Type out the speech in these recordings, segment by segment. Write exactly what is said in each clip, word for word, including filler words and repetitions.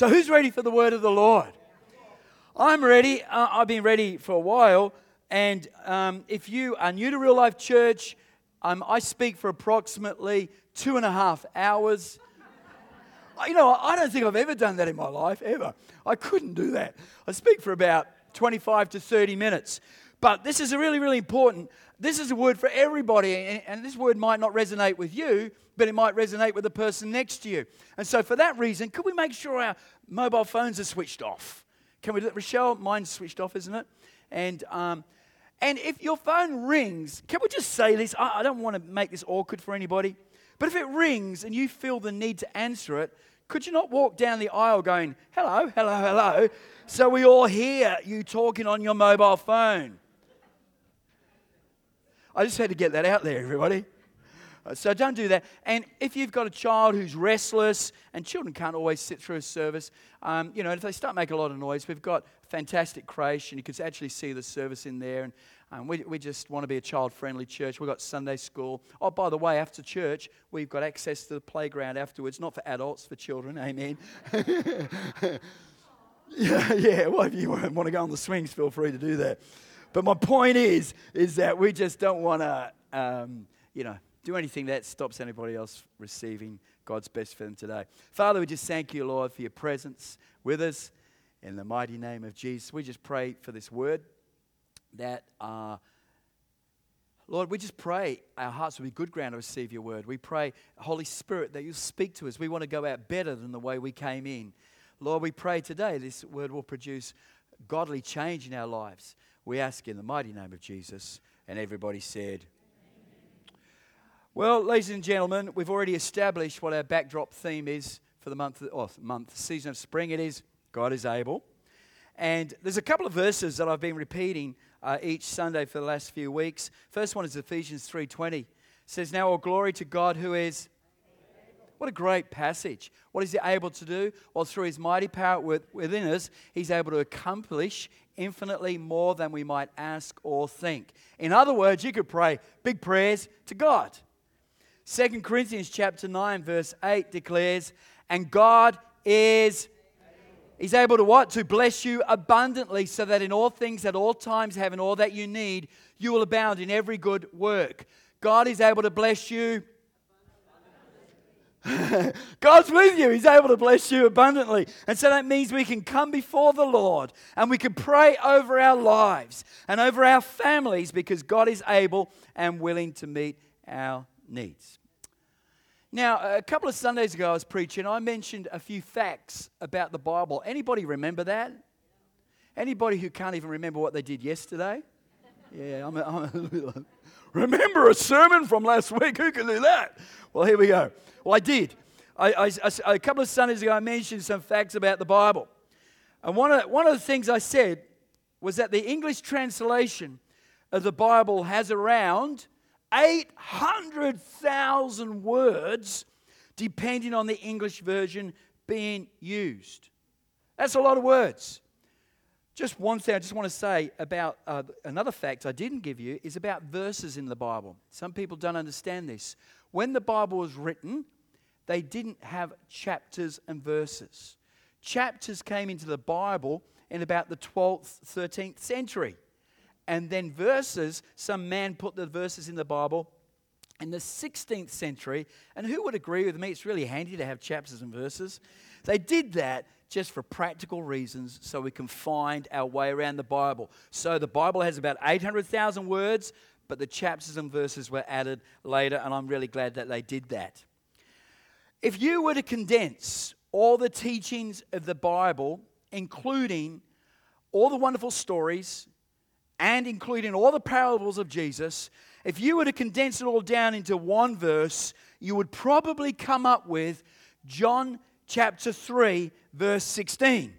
So who's ready for the word of the Lord? I'm ready. Uh, I've been ready for a while. And um, if you are new to Real Life Church, um, I speak for approximately two and a half hours. You know, I don't think I've ever done that in my life, ever. I couldn't do that. I speak for about twenty-five to thirty minutes. But this is a really, really important. This is a word for everybody. And, and this word might not resonate with you, but it might resonate with the person next to you. And so for that reason, could we make sure our mobile phones are switched off? Can we do that? Rochelle, mine's switched off, isn't it? And um, and if your phone rings, can we just say this? I, I don't want to make this awkward for anybody. But if it rings and you feel the need to answer it, could you not walk down the aisle going, hello, hello, hello, so we all hear you talking on your mobile phone? I just had to get that out there, everybody. So don't do that. And if you've got a child who's restless, and children can't always sit through a service, um, you know, if they start making a lot of noise, we've got a fantastic creche, and you can actually see the service in there. And um, we, we just want to be a child-friendly church. We've got Sunday school. Oh, by the way, after church, we've got access to the playground afterwards, not for adults, for children. Amen. yeah, yeah, well, if you want to go on the swings, feel free to do that. But my point is, is that we just don't want to, um, you know, do anything that stops anybody else receiving God's best for them today. Father, we just thank you, Lord, for your presence with us in the mighty name of Jesus. We just pray for this word that, uh, Lord, we just pray our hearts will be good ground to receive your word. We pray, Holy Spirit, that you'll speak to us. We want to go out better than the way we came in. Lord, we pray today this word will produce godly change in our lives. We ask in the mighty name of Jesus. And everybody said, well, ladies and gentlemen, we've already established what our backdrop theme is for the month, or month, season of spring. It is God is able. And there's a couple of verses that I've been repeating uh, each Sunday for the last few weeks. First one is Ephesians three twenty. It says, now all glory to God who is... What a great passage. What is he able to do? Well, through his mighty power within us, he's able to accomplish infinitely more than we might ask or think. In other words, you could pray big prayers to God. Second Corinthians chapter nine verse eight declares, and God is, he's able to what? To bless you abundantly, so that in all things at all times having all that you need, you will abound in every good work. God is able to bless you. God's with you. He's able to bless you abundantly. And so that means we can come before the Lord and we can pray over our lives and over our families, because God is able and willing to meet our needs. Now, a couple of Sundays ago I was preaching. I mentioned a few facts about the Bible. Anybody remember that? Anybody who can't even remember what they did yesterday? Yeah, I'm a, I'm a, remember a sermon from last week? Who can do that? Well, here we go. Well, I did. I, I, I, a couple of Sundays ago, I mentioned some facts about the Bible. And one of, one of the things I said was that the English translation of the Bible has around eight hundred thousand words, depending on the English version being used. That's a lot of words. Just one thing I just want to say about uh, another fact I didn't give you is about verses in the Bible. Some people don't understand this. When the Bible was written, they didn't have chapters and verses. Chapters came into the Bible in about the twelfth, thirteenth century. And then verses, some man put the verses in the Bible in the sixteenth century. And who would agree with me? It's really handy to have chapters and verses. They did that just for practical reasons, so we can find our way around the Bible. So the Bible has about eight hundred thousand words, but the chapters and verses were added later, and I'm really glad that they did that. If you were to condense all the teachings of the Bible, including all the wonderful stories and including all the parables of Jesus, if you were to condense it all down into one verse, you would probably come up with John chapter three, verse sixteen.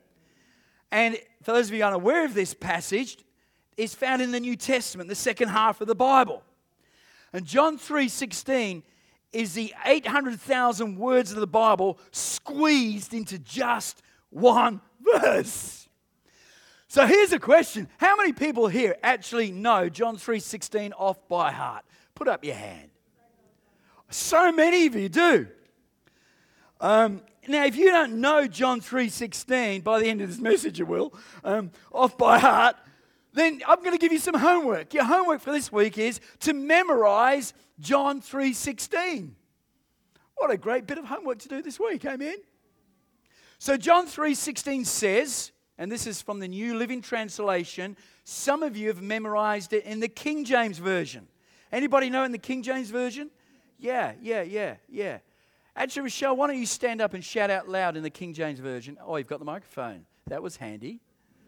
And for those of you unaware of this passage, it's found in the New Testament, the second half of the Bible. And John three sixteen is the eight hundred thousand words of the Bible squeezed into just one verse. So here's a question. How many people here actually know John three sixteen off by heart? Put up your hand. So many of you do. Um, Now, if you don't know John three sixteen, by the end of this message you will, um, off by heart, then I'm going to give you some homework. Your homework for this week is to memorize John three sixteen. What a great bit of homework to do this week, amen? So John three sixteen says, and this is from the New Living Translation, some of you have memorized it in the King James Version. Anybody know in the King James Version? Yeah, yeah, yeah, yeah. Actually, Rochelle, why don't you stand up and shout out loud in the King James Version? Oh, you've got the microphone. That was handy.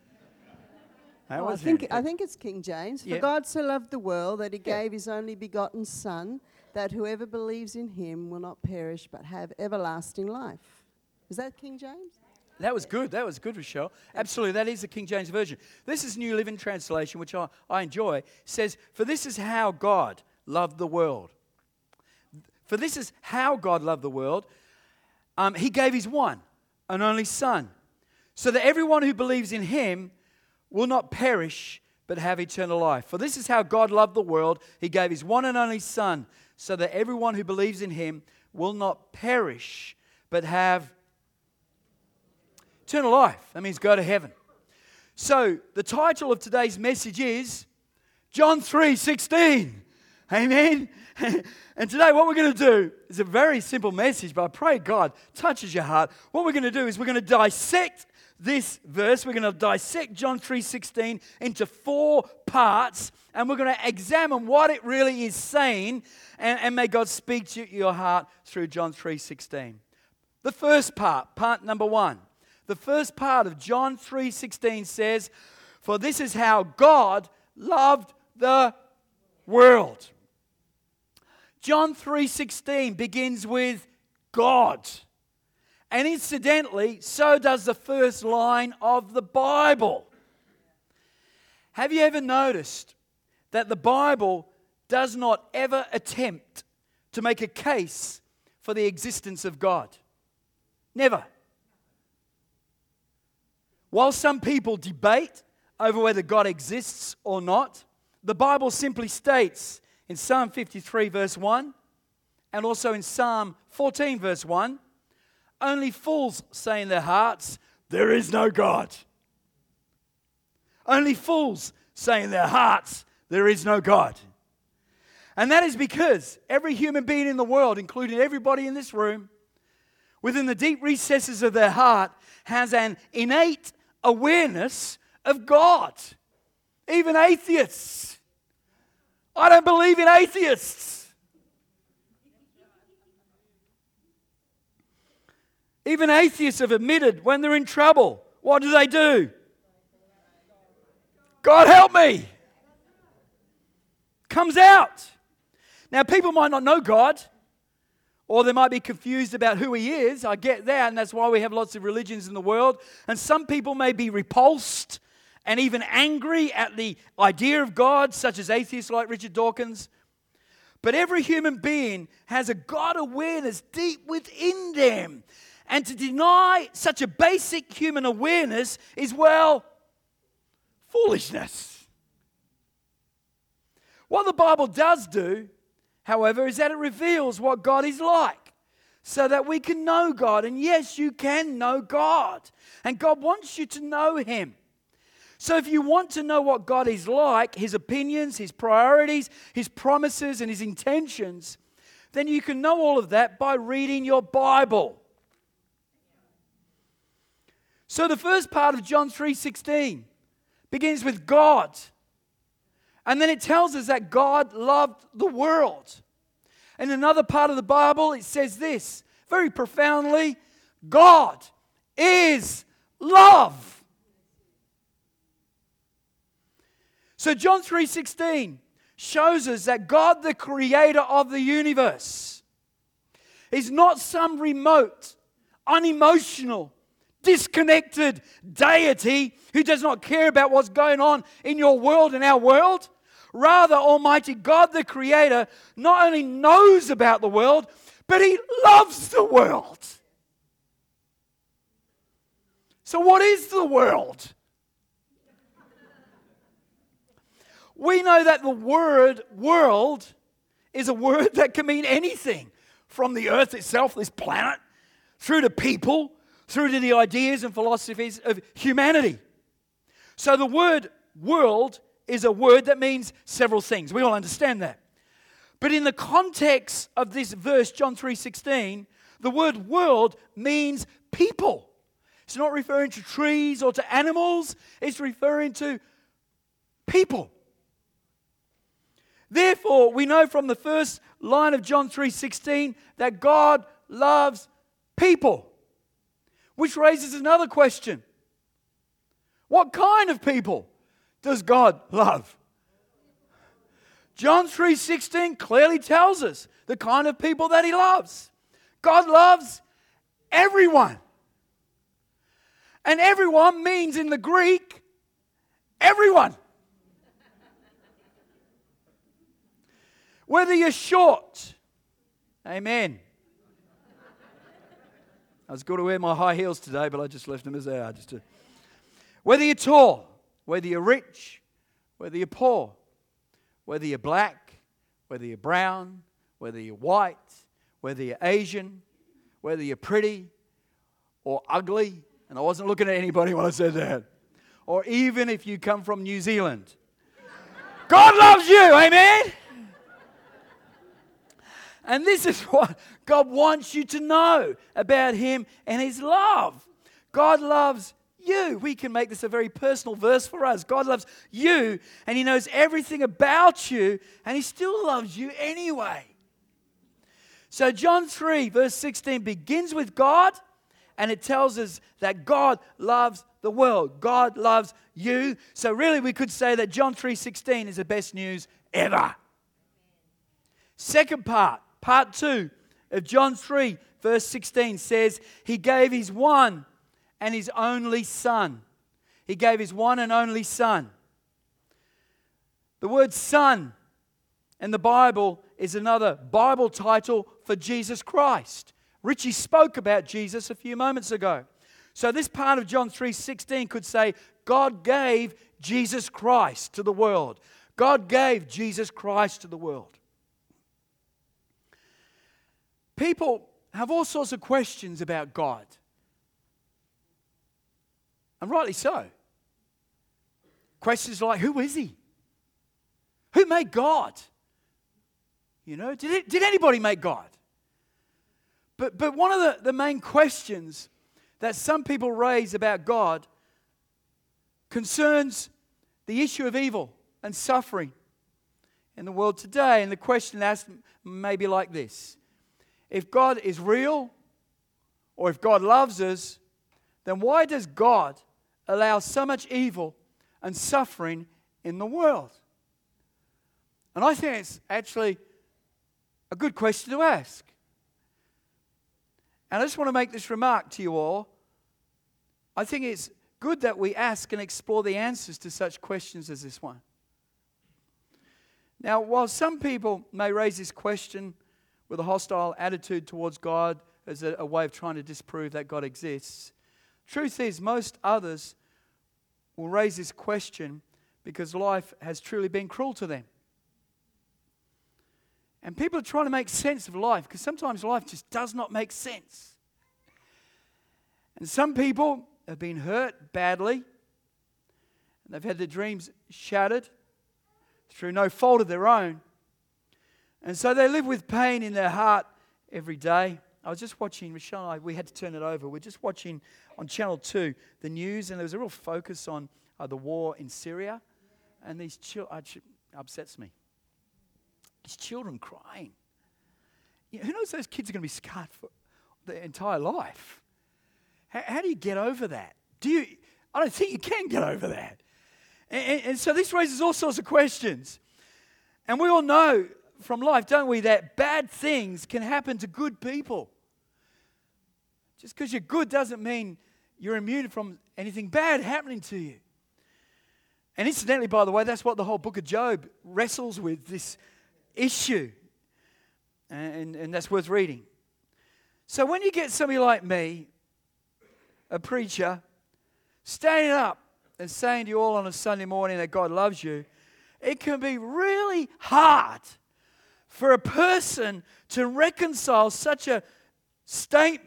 That Oh, was I think handy. I think it's King James. Yeah. For God so loved the world that he Yeah. gave his only begotten Son, that whoever believes in him will not perish but have everlasting life. Is that King James? That was good. That was good, Rochelle. Absolutely, that is the King James Version. This is New Living Translation, which I, I enjoy. It says, for this is how God loved the world. For this is how God loved the world. Um, he gave his one and only Son, so that everyone who believes in him will not perish, but have eternal life. For this is how God loved the world. He gave his one and only Son, so that everyone who believes in him will not perish, but have eternal life. That means go to heaven. So the title of today's message is John three sixteen. Amen. And today what we're going to do is a very simple message, but I pray God touches your heart. What we're going to do is we're going to dissect this verse. We're going to dissect John three sixteen into four parts, and we're going to examine what it really is saying, and, and may God speak to your heart through John three sixteen. The first part, part number one. The first part of John three sixteen says, for this is how God loved the world. John three sixteen begins with God. And incidentally, so does the first line of the Bible. Have you ever noticed that the Bible does not ever attempt to make a case for the existence of God? Never. While some people debate over whether God exists or not, the Bible simply states in Psalm fifty-three verse one and also in Psalm fourteen verse one, only fools say in their hearts, there is no God. Only fools say in their hearts, there is no God. And that is because every human being in the world, including everybody in this room, within the deep recesses of their heart, has an innate awareness of God. Even atheists. I don't believe in atheists. Even atheists have admitted when they're in trouble, what do they do? God help me. Comes out. Now, people might not know God, or they might be confused about who he is. I get that, and that's why we have lots of religions in the world. And some people may be repulsed and even angry at the idea of God, such as atheists like Richard Dawkins. But every human being has a God awareness deep within them. And to deny such a basic human awareness is, well, foolishness. What the Bible does do, however, is that it reveals what God is like so that we can know God. And yes, you can know God. And God wants you to know him. So if you want to know what God is like, his opinions, his priorities, his promises, and his intentions, then you can know all of that by reading your Bible. So the first part of John three sixteen begins with God. And then it tells us that God loved the world. In another part of the Bible, it says this, very profoundly, God is love. So John three sixteen shows us that God, the creator of the universe, is not some remote, unemotional, disconnected deity who does not care about what's going on in your world and our world. Rather, Almighty God, the Creator, not only knows about the world, but He loves the world. So what is the world? We know that the word world is a word that can mean anything. From the earth itself, this planet, through to people, through to the ideas and philosophies of humanity. So the word world is a word that means several things. We all understand that. But in the context of this verse, John three sixteen, the word world means people. It's not referring to trees or to animals. It's referring to people. Therefore, we know from the first line of John three sixteen that God loves people. Which raises another question. What kind of people does God love? John three sixteen clearly tells us the kind of people that He loves. God loves everyone. And everyone means in the Greek, everyone. Whether you're short, amen. I was going to wear my high heels today, but I just left them as they are. Just to... Whether you're tall, whether you're rich, whether you're poor, whether you're black, whether you're brown, whether you're white, whether you're Asian, whether you're pretty or ugly, and I wasn't looking at anybody when I said that, or even if you come from New Zealand. God loves you, amen? And this is what God wants you to know about Him and His love. God loves you. We can make this a very personal verse for us. God loves you and He knows everything about you and He still loves you anyway. So John three verse sixteen begins with God and it tells us that God loves the world. God loves you. So really we could say that John three sixteen is the best news ever. Second part. Part two of John three, verse sixteen says, He gave His one and His only Son. He gave His one and only Son. The word Son in the Bible is another Bible title for Jesus Christ. Richie spoke about Jesus a few moments ago. So this part of John three sixteen could say, God gave Jesus Christ to the world. God gave Jesus Christ to the world. People have all sorts of questions about God. And rightly so. Questions like, who is He? Who made God? You know, did, it, did anybody make God? But, but one of the, the main questions that some people raise about God concerns the issue of evil and suffering in the world today. And the question asked may be like this. If God is real, or if God loves us, then why does God allow so much evil and suffering in the world? And I think it's actually a good question to ask. And I just want to make this remark to you all. I think it's good that we ask and explore the answers to such questions as this one. Now, while some people may raise this question with a hostile attitude towards God as a, a way of trying to disprove that God exists, truth is most others will raise this question because life has truly been cruel to them. And people are trying to make sense of life because sometimes life just does not make sense. And some people have been hurt badly and they've had their dreams shattered through no fault of their own. And so they live with pain in their heart every day. I was just watching, Michelle and I, we had to turn it over. We're just watching on Channel two the news, and there was a real focus on uh, the war in Syria. And these children, uh, upsets me. These children crying. You know, who knows those kids are going to be scarred for their entire life? How, how do you get over that? Do you? I don't think you can get over that. And, and, and so this raises all sorts of questions. And we all know from life, don't we, that bad things can happen to good people. Just because you're good doesn't mean you're immune from anything bad happening to you. And incidentally, by the way, that's what the whole book of Job wrestles with, this issue. And, and that's worth reading. So when you get somebody like me, a preacher, standing up and saying to you all on a Sunday morning that God loves you, it can be really hard for a person to reconcile such a statement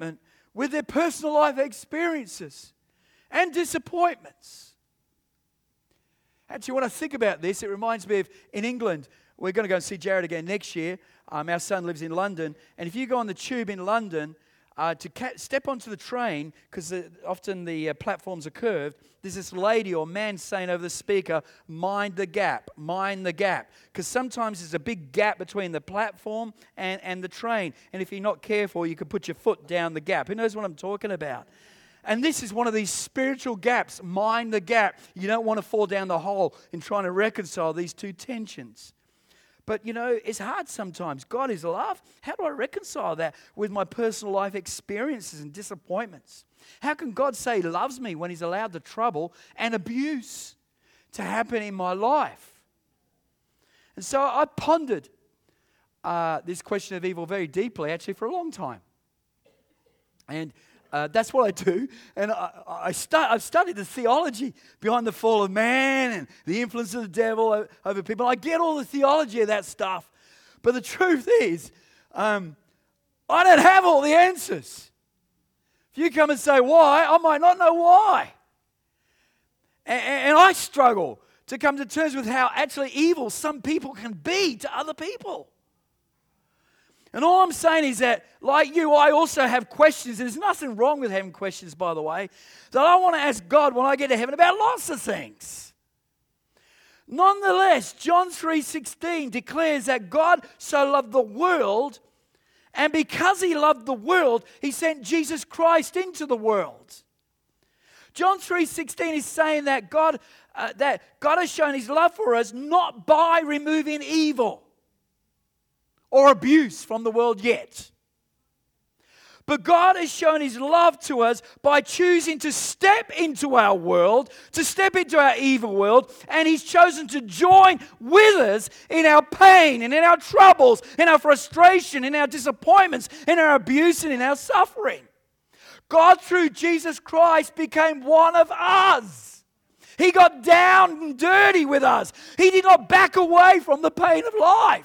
with their personal life experiences and disappointments. Actually, when I think about this, it reminds me of in England, we're going to go and see Jared again next year. Um, our son lives in London. And if you go on the tube in London, uh, to ca- step onto the train, because often the uh, platforms are curved, there's this lady or man saying over the speaker, mind the gap, mind the gap. Because sometimes there's a big gap between the platform and, and the train. And if you're not careful, you could put your foot down the gap. Who knows what I'm talking about? And this is one of these spiritual gaps. Mind the gap. You don't want to fall down the hole in trying to reconcile these two tensions. But, you know, it's hard sometimes. God is love. How do I reconcile that with my personal life experiences and disappointments? How can God say He loves me when He's allowed the trouble and abuse to happen in my life? And so I pondered uh, this question of evil very deeply, actually, for a long time. And Uh, that's what I do, and I, I start, I've studied the theology behind the fall of man and the influence of the devil over people. I get all the theology of that stuff, but the truth is, um, I don't have all the answers. If you come and say why, I might not know why. And, and I struggle to come to terms with how actually evil some people can be to other people. And all I'm saying is that, like you, I also have questions. And there's nothing wrong with having questions, by the way, that I want to ask God when I get to heaven about lots of things. Nonetheless, John three sixteen declares that God so loved the world, and because He loved the world, He sent Jesus Christ into the world. John three sixteen is saying that God, uh, that God has shown His love for us not by removing evil or abuse from the world yet. But God has shown His love to us by choosing to step into our world, to step into our evil world, and He's chosen to join with us in our pain and in our troubles, in our frustration, in our disappointments, in our abuse and in our suffering. God, through Jesus Christ, became one of us. He got down and dirty with us. He did not back away from the pain of life.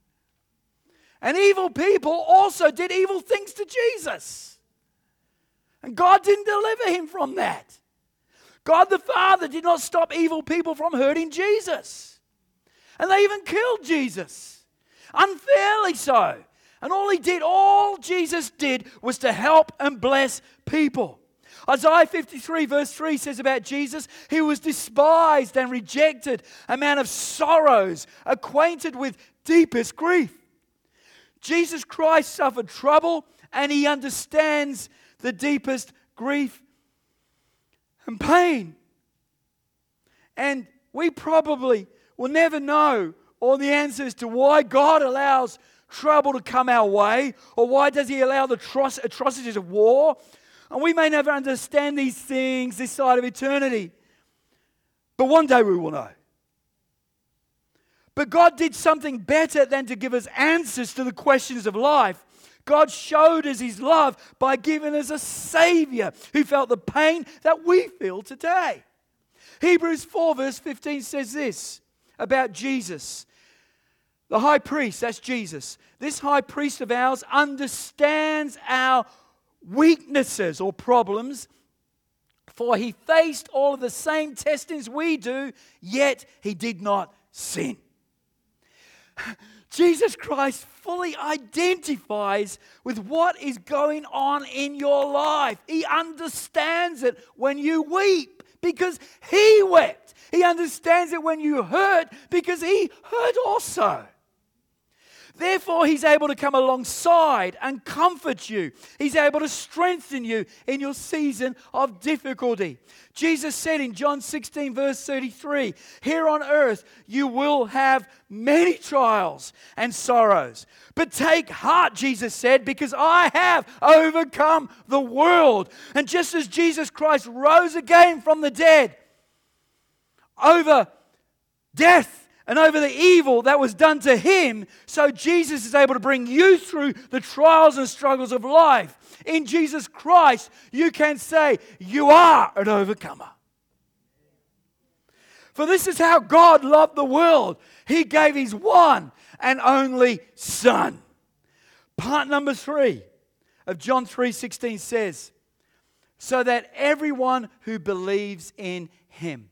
And evil people also did evil things to Jesus. And God didn't deliver Him from that. God the Father did not stop evil people from hurting Jesus. And they even killed Jesus. Unfairly so. And all He did, all Jesus did was to help and bless people. Isaiah fifty-three verse three says about Jesus, He was despised and rejected, a man of sorrows, acquainted with deepest grief. Jesus Christ suffered trouble, and He understands the deepest grief and pain. And we probably will never know all the answers to why God allows trouble to come our way, or why does He allow the atrocities of war. And we may never understand these things this side of eternity. But one day we will know. But God did something better than to give us answers to the questions of life. God showed us His love by giving us a Savior who felt the pain that we feel today. Hebrews four verse fifteen says this about Jesus. The high priest, that's Jesus. This high priest of ours understands our weaknesses or problems, for He faced all of the same testings we do, yet He did not sin. Jesus Christ fully identifies with what is going on in your life. He understands it when you weep because He wept. He understands it when you hurt because He hurt also. Therefore, He's able to come alongside and comfort you. He's able to strengthen you in your season of difficulty. Jesus said in John sixteen verse thirty-three, here on earth you will have many trials and sorrows. But take heart, Jesus said, because I have overcome the world. And just as Jesus Christ rose again from the dead over death, and over the evil that was done to Him, so Jesus is able to bring you through the trials and struggles of life. In Jesus Christ, you can say, you are an overcomer. For this is how God loved the world. He gave His one and only Son. Part number three of John three sixteen says, so that everyone who believes in him.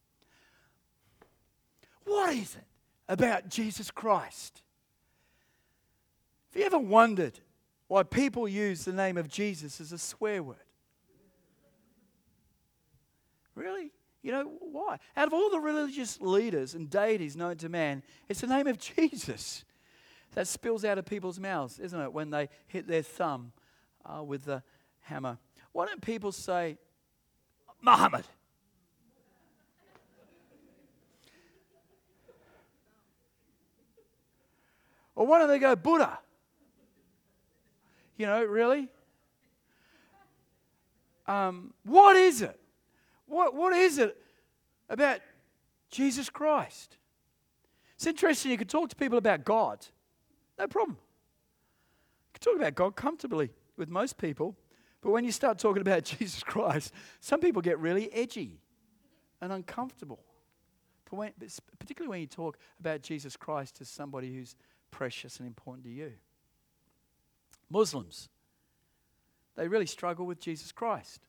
What is it about Jesus Christ? Have you ever wondered why people use the name of Jesus as a swear word? Really? You know, why? Out of all the religious leaders and deities known to man, it's the name of Jesus that spills out of people's mouths, isn't it, when they hit their thumb uh, with the hammer. Why don't people say, Muhammad? Or why don't they go Buddha? You know, really? Um, what is it? What, what is it about Jesus Christ? It's interesting, you could talk to people about God. No problem. You can talk about God comfortably with most people. But when you start talking about Jesus Christ, some people get really edgy and uncomfortable. But when, particularly when you talk about Jesus Christ as somebody who's precious and important to you. Muslims, they really struggle with Jesus Christ.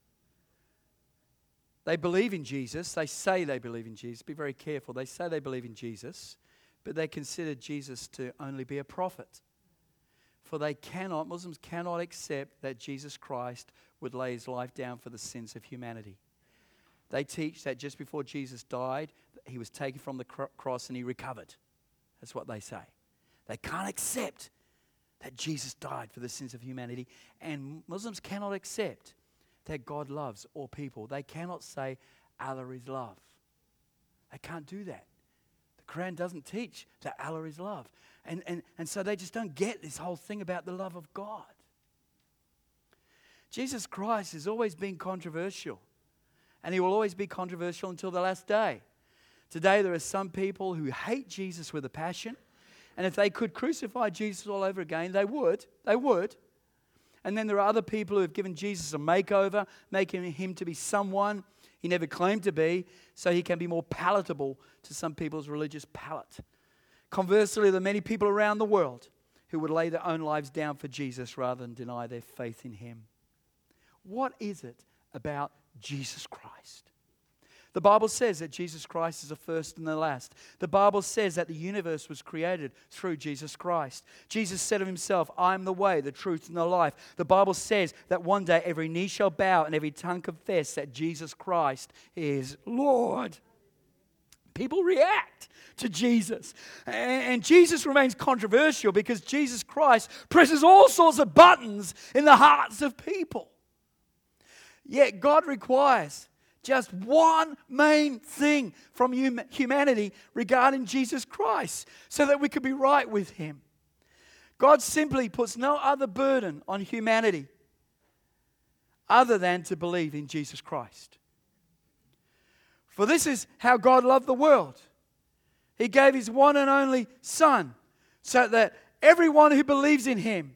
They believe in Jesus. They say they believe in Jesus. Be very careful. They say they believe in Jesus, but they consider Jesus to only be a prophet. For they cannot, Muslims cannot accept that Jesus Christ would lay his life down for the sins of humanity. They teach that just before Jesus died, he was taken from the cross and he recovered. That's what they say. They can't accept that Jesus died for the sins of humanity. And Muslims cannot accept that God loves all people. They cannot say Allah is love. They can't do that. The Quran doesn't teach that Allah is love. And, and, and so they just don't get this whole thing about the love of God. Jesus Christ has always been controversial. And he will always be controversial until the last day. Today there are some people who hate Jesus with a passion. And if they could crucify Jesus all over again, they would. They would. And then there are other people who have given Jesus a makeover, making him to be someone he never claimed to be, so he can be more palatable to some people's religious palate. Conversely, there are many people around the world who would lay their own lives down for Jesus rather than deny their faith in him. What is it about Jesus Christ? The Bible says that Jesus Christ is the first and the last. The Bible says that the universe was created through Jesus Christ. Jesus said of himself, I am the way, the truth, and the life. The Bible says that one day every knee shall bow and every tongue confess that Jesus Christ is Lord. People react to Jesus. And Jesus remains controversial because Jesus Christ presses all sorts of buttons in the hearts of people. Yet God requires just one main thing from hum- humanity regarding Jesus Christ so that we could be right with him. God simply puts no other burden on humanity other than to believe in Jesus Christ. For this is how God loved the world. He gave his one and only Son so that everyone who believes in him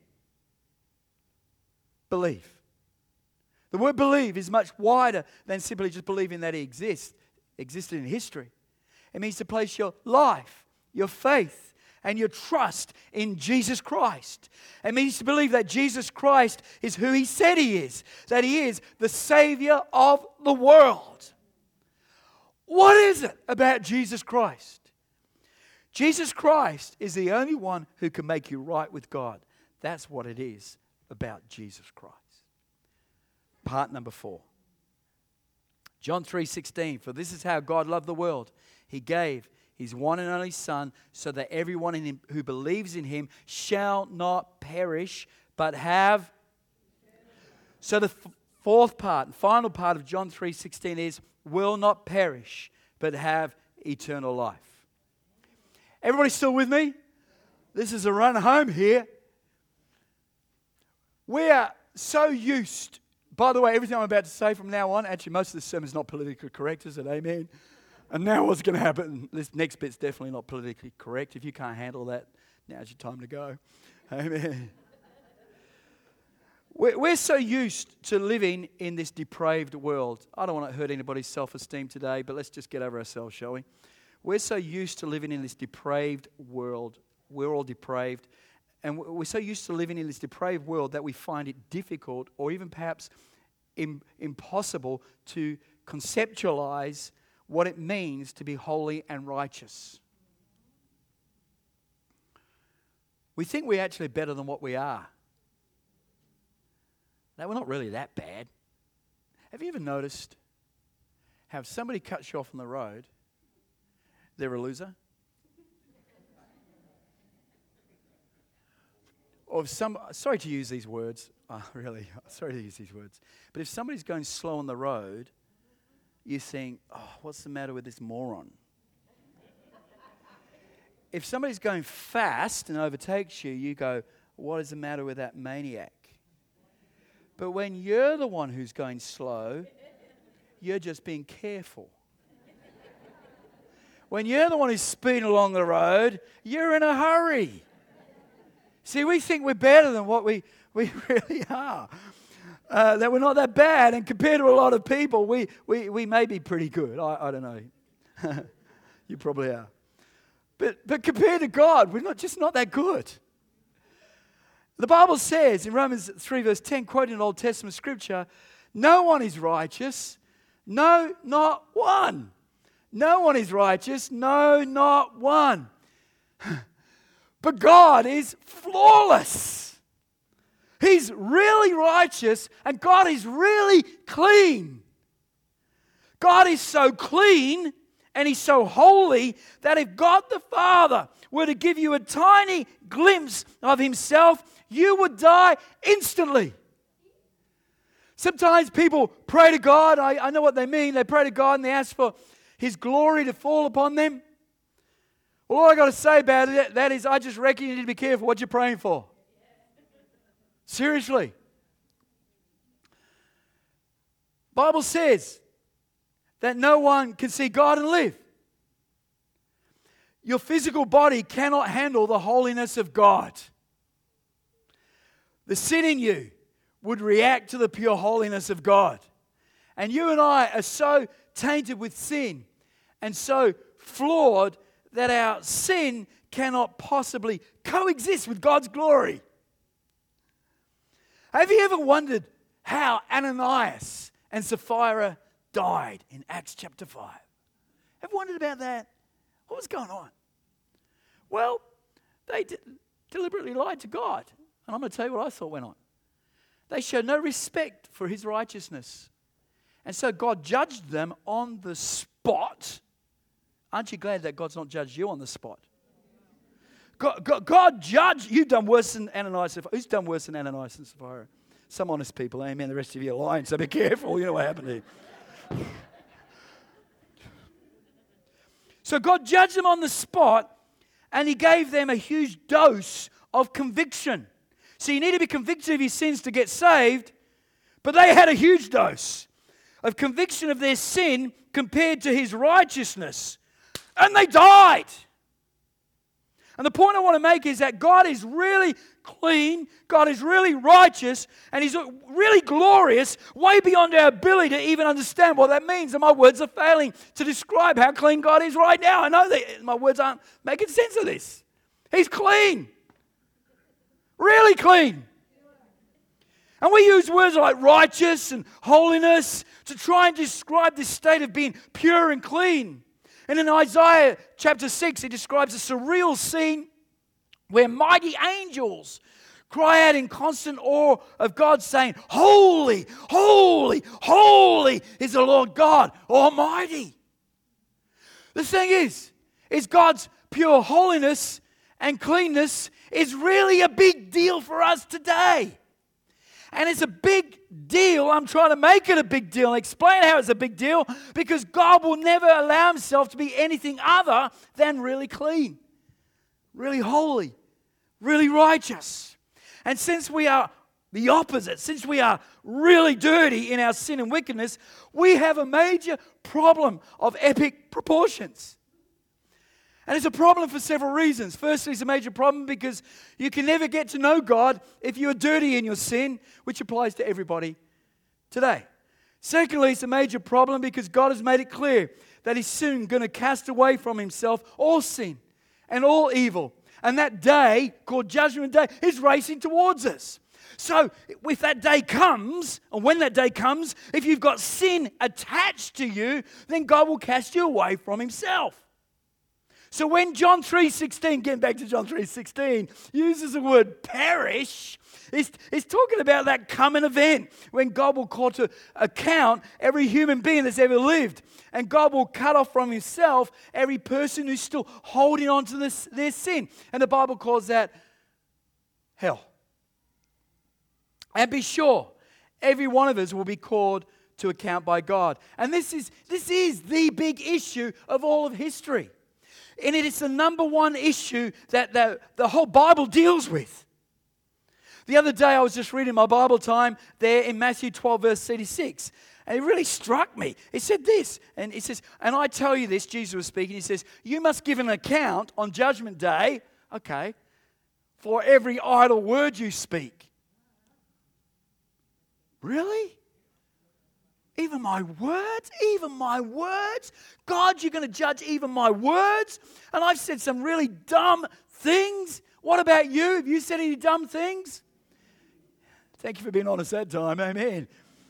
believe. The word believe is much wider than simply just believing that he exists, existed in history. It means to place your life, your faith, and your trust in Jesus Christ. It means to believe that Jesus Christ is who he said he is, that he is the Savior of the world. What is it about Jesus Christ? Jesus Christ is the only one who can make you right with God. That's what it is about Jesus Christ. Part number four. John three sixteen. For this is how God loved the world. He gave his one and only Son so that everyone in him who believes in him shall not perish but have. So the f- fourth part and final part of John three sixteen is will not perish but have eternal life. Everybody still with me? This is a run home here. We are so used. By the way, everything I'm about to say from now on, actually most of this sermon is not politically correct, is it? Amen? And now what's going to happen? This next bit's definitely not politically correct. If you can't handle that, now's your time to go. Amen. We're, we're so used to living in this depraved world. I don't want to hurt anybody's self-esteem today, but let's just get over ourselves, shall we? We're so used to living in this depraved world. We're all depraved. And we're so used to living in this depraved world that we find it difficult or even perhaps im- impossible to conceptualize what it means to be holy and righteous. We think we're actually better than what we are. That we're not really that bad. Have you ever noticed how if somebody cuts you off on the road, they're a loser? Or if some, sorry to use these words, oh, really, sorry to use these words, but if somebody's going slow on the road, you think, oh, what's the matter with this moron? If somebody's going fast and overtakes you, you go, what is the matter with that maniac? But when you're the one who's going slow, you're just being careful. When you're the one who's speeding along the road, you're in a hurry. See, we think we're better than what we, we really are. Uh, that we're not that bad, and compared to a lot of people, we, we, we may be pretty good. I, I don't know. You probably are. But, but compared to God, we're not just not that good. The Bible says in Romans three verse ten, quoting an Old Testament scripture, no one is righteous, no, not one. No one is righteous, no, not one. But God is flawless. He's really righteous and God is really clean. God is so clean and He's so holy that if God the Father were to give you a tiny glimpse of Himself, you would die instantly. Sometimes people pray to God. I, I know what they mean. They pray to God and they ask for His glory to fall upon them. Well, all I got to say about it, that is, I just reckon you need to be careful what you're praying for. Seriously. Bible says that no one can see God and live. Your physical body cannot handle the holiness of God. The sin in you would react to the pure holiness of God. And you and I are so tainted with sin and so flawed that our sin cannot possibly coexist with God's glory. Have you ever wondered how Ananias and Sapphira died in Acts chapter five? Have you wondered about that? What was going on? Well, they de- deliberately lied to God. And I'm going to tell you what I thought went on. They showed no respect for His righteousness. And so God judged them on the spot. Aren't you glad that God's not judged you on the spot? God, God, God judged. You've done worse than Ananias. Who's done worse than Ananias and Sapphira? Some honest people, amen. The rest of you are lying, so be careful. You know what happened here. So God judged them on the spot, and He gave them a huge dose of conviction. So you need to be convicted of your sins to get saved, but they had a huge dose of conviction of their sin compared to His righteousness, and they died. And the point I want to make is that God is really clean, God is really righteous, and He's really glorious, way beyond our ability to even understand what that means. And my words are failing to describe how clean God is right now. I know that my words aren't making sense of this. He's clean. Really clean. And we use words like righteous and holiness to try and describe this state of being pure and clean. And in Isaiah chapter six, it describes a surreal scene where mighty angels cry out in constant awe of God, saying, holy, holy, holy is the Lord God Almighty. The thing is, is God's pure holiness and cleanness is really a big deal for us today. And it's a big deal. I'm trying to make it a big deal and explain how it's a big deal, because God will never allow Himself to be anything other than really clean, really holy, really righteous. And since we are the opposite, since we are really dirty in our sin and wickedness, we have a major problem of epic proportions. And it's a problem for several reasons. Firstly, it's a major problem because you can never get to know God if you are dirty in your sin, which applies to everybody today. Secondly, it's a major problem because God has made it clear that He's soon going to cast away from Himself all sin and all evil And that day, called Judgment Day, is racing towards us. So if that day comes, or when that day comes, if you've got sin attached to you, then God will cast you away from himself. So when John three sixteen, getting back to John three sixteen, uses the word perish, it's, it's talking about that coming event when God will call to account every human being that's ever lived. And God will cut off from himself every person who's still holding on to this, their sin. And the Bible calls that hell. And be sure, every one of us will be called to account by God. And this is, this is the big issue of all of history. And it is the number one issue that the, the whole Bible deals with. The other day I was just reading my Bible time there in Matthew twelve verse thirty-six. And it really struck me. It said this, and it says, and I tell you this, Jesus was speaking, he says, you must give an account on Judgment Day, okay, for every idle word you speak. Really? Even my words? Even my words? God, you're going to judge even my words? And I've said some really dumb things. What about you? Have you said any dumb things? Thank you for being honest that time. Amen.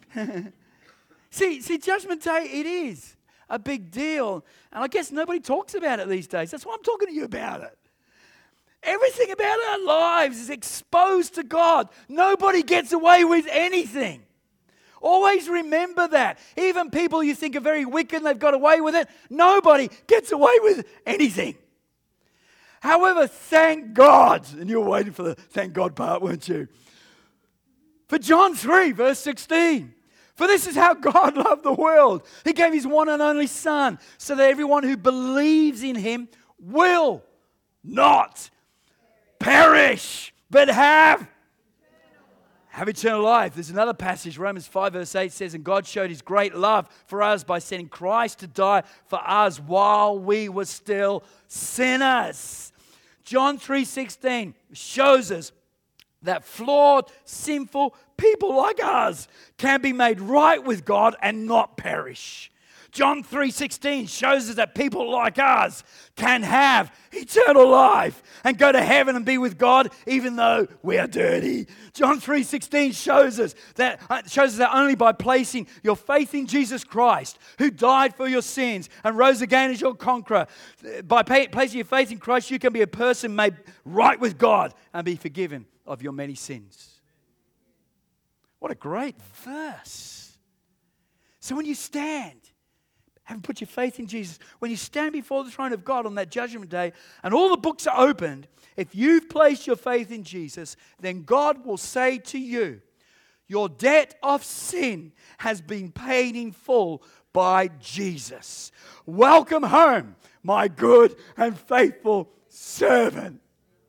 see, see, Judgment Day, it is a big deal. And I guess nobody talks about it these days. That's why I'm talking to you about it. Everything about our lives is exposed to God. Nobody gets away with anything. Always remember that. Even people you think are very wicked and they've got away with it, nobody gets away with anything. However, thank God, and you were waiting for the thank God part, weren't you? For John three, verse sixteen. For this is how God loved the world. He gave his one and only Son, so that everyone who believes in him will not perish, but have Have eternal life. There's another passage, Romans five verse eight says, and God showed his great love for us by sending Christ to die for us while we were still sinners. John three sixteen shows us that flawed, sinful people like us can be made right with God and not perish. John three sixteen shows us that people like us can have eternal life and go to heaven and be with God even though we are dirty. John three sixteen shows us that uh, shows us that only by placing your faith in Jesus Christ, who died for your sins and rose again as your conqueror, by pay, placing your faith in Christ, you can be a person made right with God and be forgiven of your many sins. What a great verse. So when you stand, having put your faith in Jesus, when you stand before the throne of God on that judgment day and all the books are opened, if you've placed your faith in Jesus, then God will say to you, your debt of sin has been paid in full by Jesus. Welcome home, my good and faithful servant.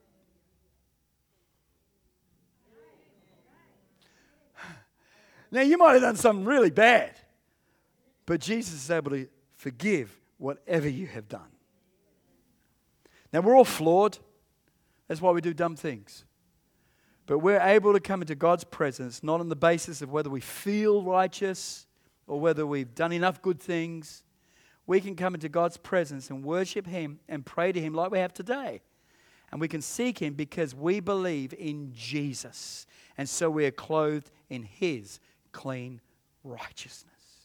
Now, you might have done something really bad, but Jesus is able to forgive whatever you have done. Now, we're all flawed. That's why we do dumb things. But we're able to come into God's presence, not on the basis of whether we feel righteous or whether we've done enough good things. We can come into God's presence and worship him and pray to him like we have today. And we can seek him because we believe in Jesus. And so we are clothed in his clean righteousness.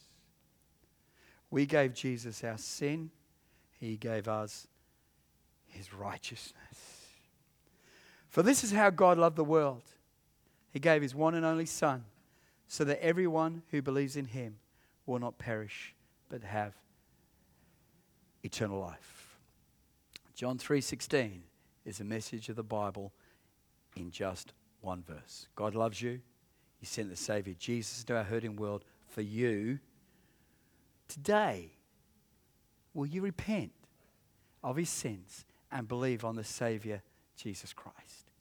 We gave Jesus our sin. He gave us his righteousness. For this is how God loved the world. He gave his one and only Son, so that everyone who believes in him will not perish, but have eternal life. John three sixteen is a message of the Bible in just one verse. God loves you. He sent the Savior Jesus into our hurting world for you. Today, will you repent of his sins and believe on the Savior Jesus Christ?